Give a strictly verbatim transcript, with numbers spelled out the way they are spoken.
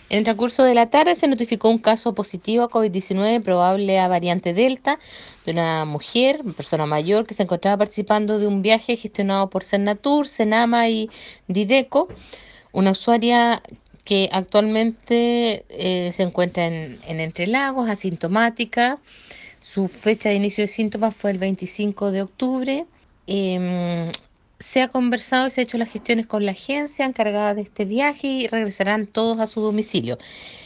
En el transcurso de la tarde se notificó un caso positivo a COVID diecinueve probable a variante Delta de una mujer, una persona mayor, que se encontraba participando de un viaje gestionado por Cernatur, Senama y Dideco, una usuaria que actualmente eh, se encuentra en, en Entre Lagos, asintomática. Su fecha de inicio de síntomas fue el veinticinco de octubre. Em, Se ha conversado y se ha hecho las gestiones con la agencia encargada de este viaje y regresarán todos a su domicilio.